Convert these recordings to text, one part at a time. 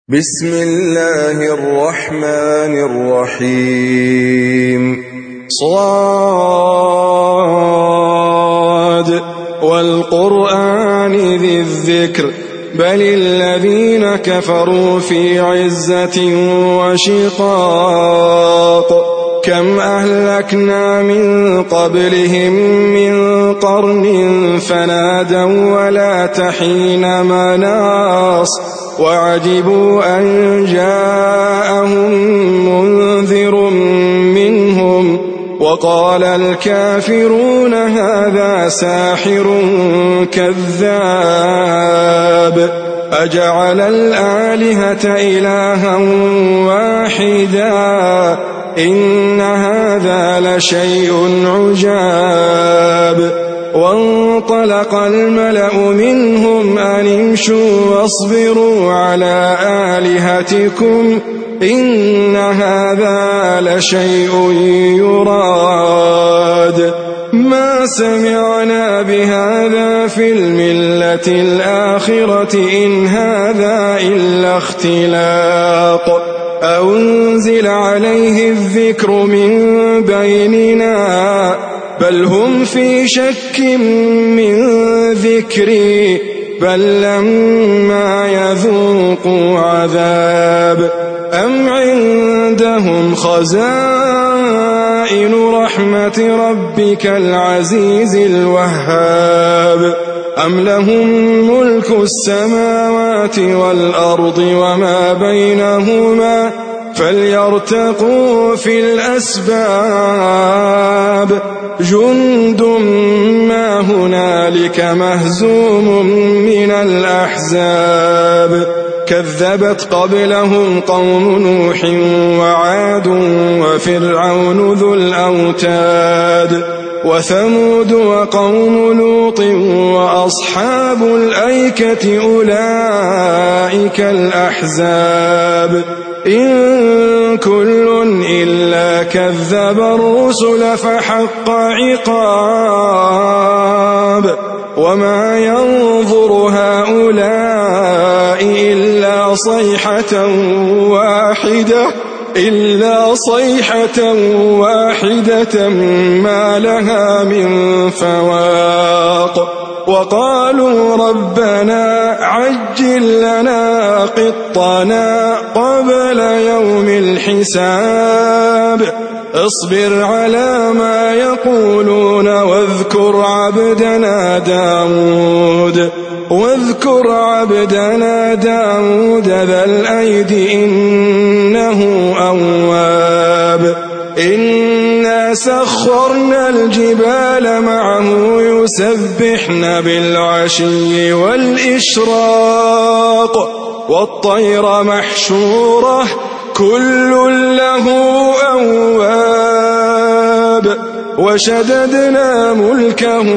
بسم الله الرحمن الرحيم صاد والقرآن ذي الذكر بل الذين كفروا في عزة وشقاق كم أهلكنا من قبلهم من قرن فنادوا ولا تحين مناص وعجبوا أن جاءهم منذر منهم وقال الكافرون هذا ساحر كذاب أجعل الآلهة إلها واحدا إن هذا لشيء عجاب وانطلق الملأ منهم أن امشوا واصبروا على آلهتكم إن هذا لشيء يراد ما سمعنا بهذا في الملة الآخرة إن هذا إلا اختلاق أنزل عليه الذكر من بيننا بل هم في شك من ذكري بل لما يذوقوا عذاب أم عندهم خزائن رحمة ربك العزيز الوهاب أم لهم ملك السماوات والأرض وما بينهما فليرتقوا في الأسباب جند ما هنالك مهزوم من الأحزاب كذبت قبلهم قوم نوح وعاد وفرعون ذو الأوتاد وثمود وقوم لوط وأصحاب الأيكة أولئك الأحزاب إن كل إلا كذب الرسل فحق عقاب وما ينظر هؤلاء إلا صيحة واحدة ما لها من فواق وقالوا ربنا عجل لنا قطنا قبل يوم الحساب اصبر على ما يقولون واذكر عبدنا داود ذا الأيد إنه أواب إنا سخرنا الجبال معه يسبحن بالعشي والإشراق والطير محشورة كل له أواب وشددنا ملكه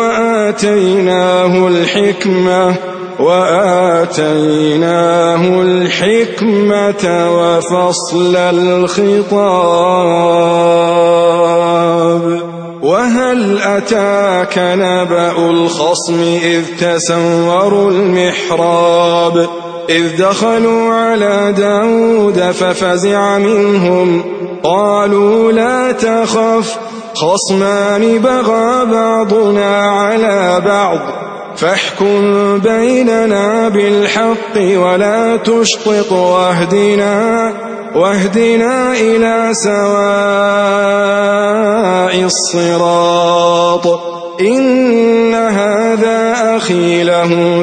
وآتيناه الحكمة وفصل الخطاب وهل أتاك نبأ الخصم إذ تسوروا المحراب إذ دخلوا على داود ففزع منهم قالوا لا تخف خصمان بغى بعضنا على بعض فاحكم بيننا بالحق ولا تشطط واهدنا إلى سواء الصراط إن هذا أخي له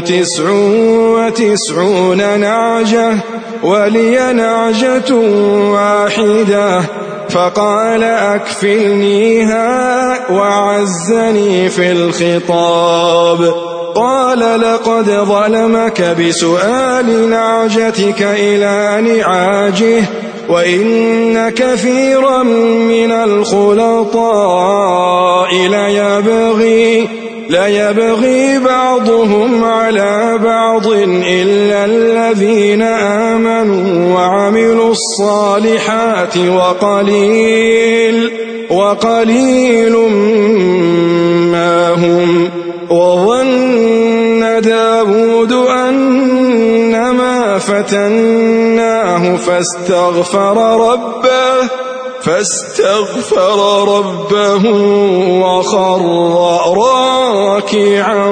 99 نعجة ولي نعجة واحدة فقال أكفلنيها وعزني في الخطاب قال لقد ظلمك بسؤال نعجتك إلى نعاجه وإن كثيرا من الخلطاء ليبغي بعضهم على بعض إلا الذين آمنوا وعملوا الصالحات وقليل ما هم وظن داود أنما ففتناه فاستغفر ربه وخر راكعا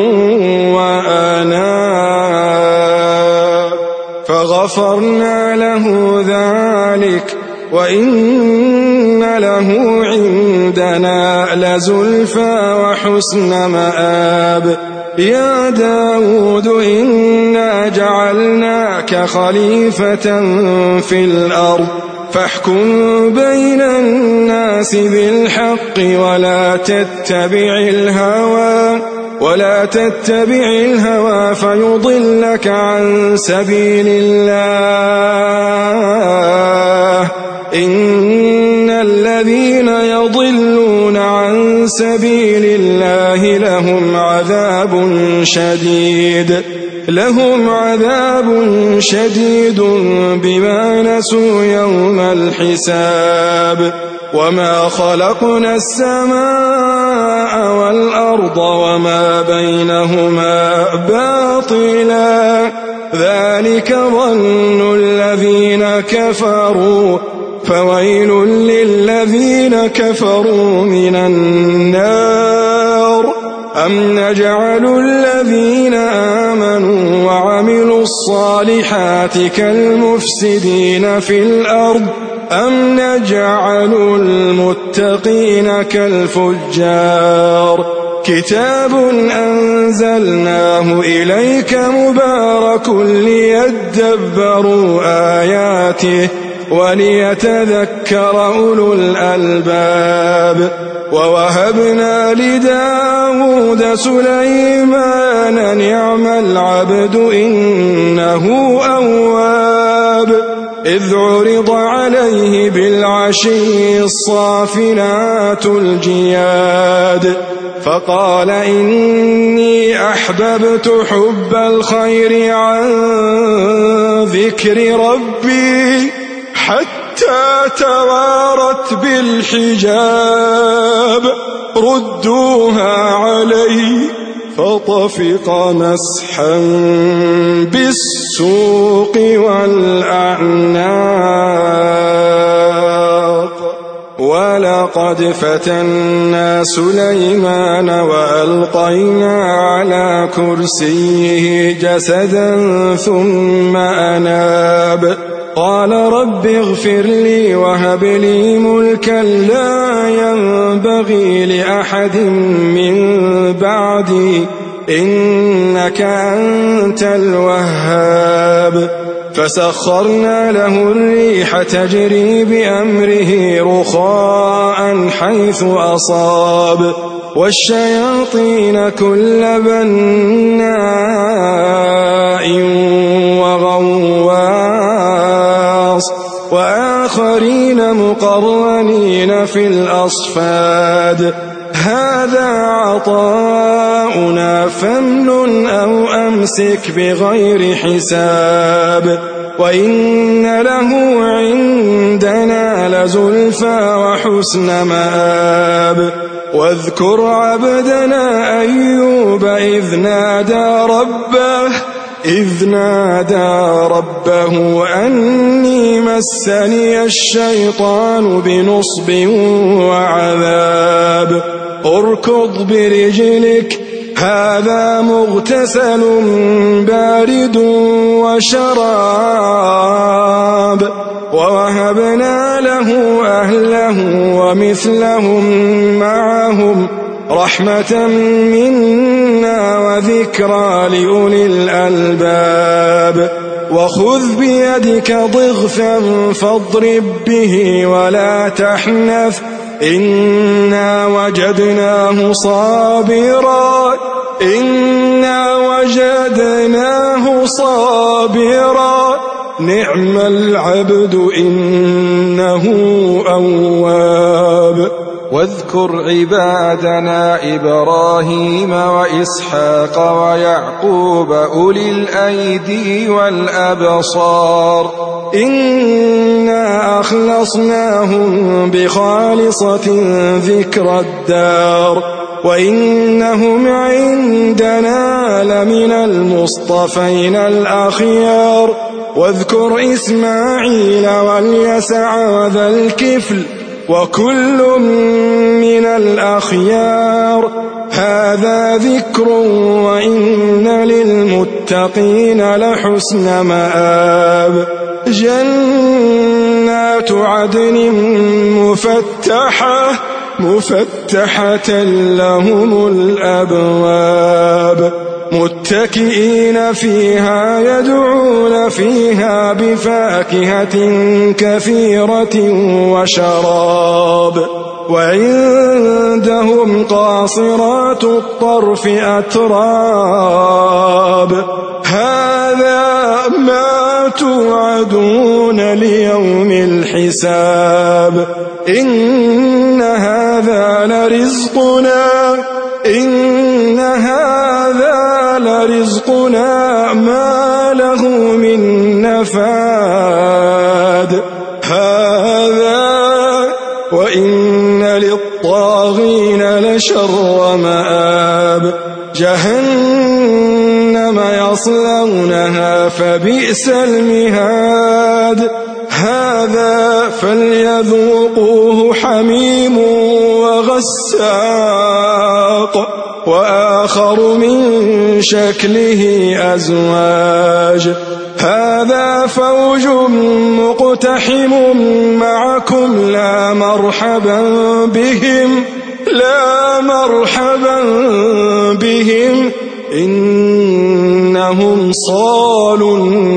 وأناب فغفرنا له ذلك وإن له عندنا لزلفى وحسن مآب يا داود إنا جعلناك خليفة في الأرض فاحكم بين الناس بالحق ولا تتبع الهوى فيضلك عن سبيل الله إن الذين يضلون عن سبيل الله لهم عذاب شديد بما نسوا يوم الحساب وما خلقنا السماء والأرض وما بينهما باطلا ذلك ظن الذين كفروا فويل للذين كفروا من النار أم نجعل الذين آمنوا وعملوا الصالحات كالمفسدين في الأرض أم نجعل المتقين كالفجار كتاب أنزلناه إليك مبارك ليدبروا آياته وليتذكر أولو الألباب ووهبنا لداود سليمان نعم العبد إنه أواب إذ عرض عليه بالعشي الصافنات الجياد فقال إني أحببت حب الخير عن ذكر ربي حتى توارت بالحجاب ردوها علي فطفق مسحا بالسوق والأعناق ولقد فتنا سليمان وألقينا على كرسيه جسدا ثم أناب قال رب اغفر لي وهب لي ملكا لا ينبغي لأحد من بعدي إنك أنت الوهاب فسخرنا له الريح تجري بأمره رخاء حيث أصاب والشياطين كل بناء وغواص وآخرين مقرنين في الأصفاد هذا عطاؤنا فامنن أو أمسك بغير حساب وإن له عندنا لزلفى وحسن مآب واذكر عبدنا أيوب إذ نادى ربه أني مسني الشيطان بنصب وعذاب اركض برجلك هذا مغتسل بارد وشراب ووهبنا له أهله ومثلهم معهم رحمة منا وذكرى لأولي الألباب وخذ بيدك ضغثا فاضرب به ولا تحنث إنا وجدناه صابرا نعم العبد إنه أواب واذكر عبادنا إبراهيم وإسحاق ويعقوب أولي الأيدي والأبصار إنا أخلصناهم بخالصة ذكر الدار وإنهم عندنا لمن المصطفين الأخيار واذكر إسماعيل واليسع وذا الكفل وكل من الأخيار هذا ذكر وإن للمتقين لحسن مآب جنات عدن مفتحة لهم الأبواب متكئين فيها يدعون فيها بفاكهة كثيرة وشراب وعندهم قاصرات الطرف أتراب هذا ما توعدون ليوم الحساب إن هذا لرزقنا ما له من نفاد هذا وإن للطاغين لشر مآب جهنم يصلونها فبئس المهاد هذا فليذوقوه حميم وغساق وآخر من شكله أزواج هذا فوج مقتحم معكم لا مرحبا بهم إنهم صالوا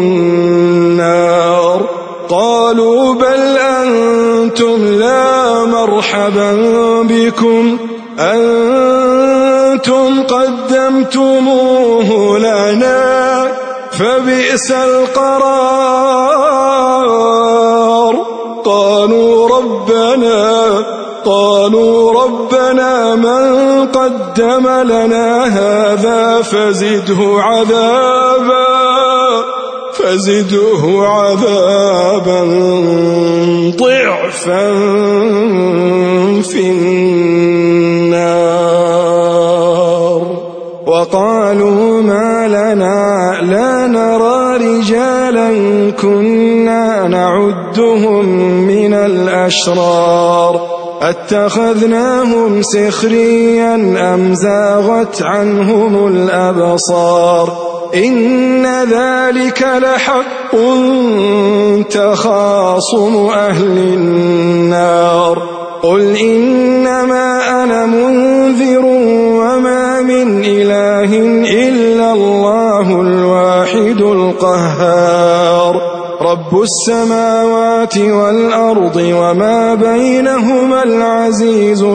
النار قالوا بل أنتم لا مرحبا بكم أنتم قدمتموه لنا فبئس القرار قالوا ربنا من قدم لنا هذا فزده عذابا ضعفا في النار وقالوا ما لنا لا نرى رجالا كنا نعدهم من الأشرار أتخذناهم سخريا أم زاغت عنهم الأبصار إن ذلك لحق تخاصم أهل النار قل إنما أنا منذر وما من إله إلا الله الواحد القهار رب السماوات والأرض وما بينهما العزيز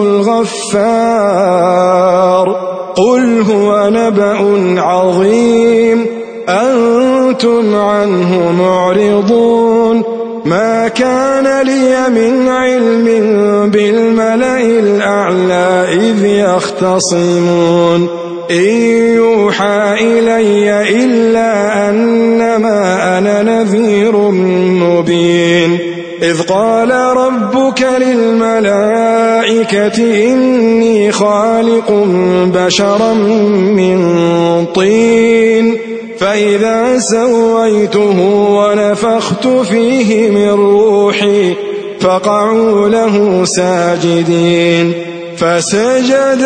الغفار قل هو نبأ عظيم أنتم عنه معرضون ما كان لي من علم بالملأ الأعلى إذ يختصمون إن يوحى إلي إلا أنما أنا نذير مبين إذ قال ربك للملائكة إني خالق بشرا من طين فإذا سويته ونفخت فيه من روحي فقعوا له ساجدين فسجد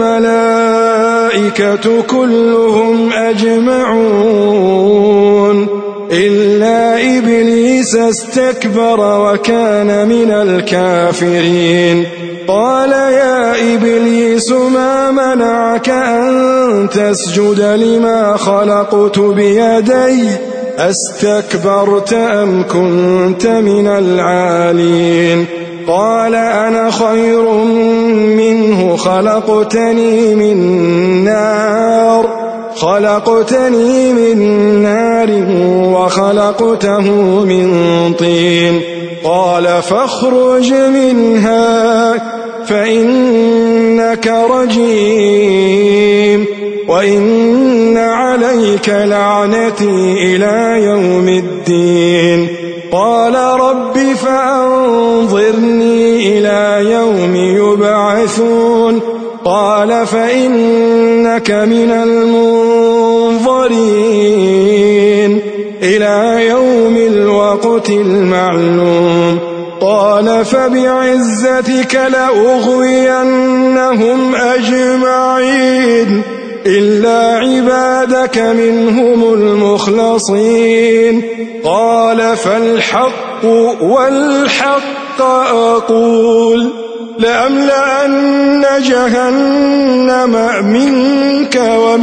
الملائكة كلهم أجمعون إلا إبليس استكبر وكان من الكافرين قال يا إبليس ما منعك أن تسجد لما خلقت بيدي أستكبرت أم كنت من العالين قال أنا خير منه خلقتني من نار وخلقته من طين قال فاخرج منها فإنك رجيم وإن عليك لعنتي إلى يوم الدين قال رب فأنظرني إلى يوم يبعثون قال فإنك من المنظرين إلى يوم الوقت المعلوم قال فبعزتك لأغوينهم أجمعين إلا عبادك منهم المخلصين قال فالحق والحق أقول لأملأن جهنم منك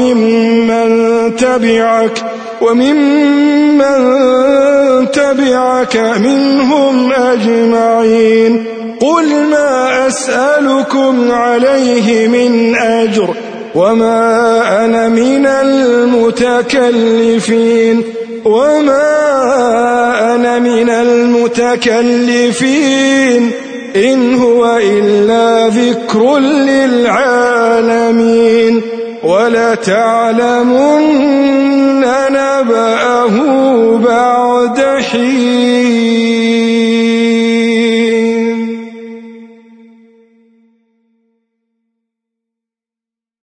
وممن تبعك منهم أجمعين قل ما أسألكم عليه من أجر وما أنا من المتكلفين إن هو إلا ذكر للعالمين ولتعلمن نبأه بعد حين.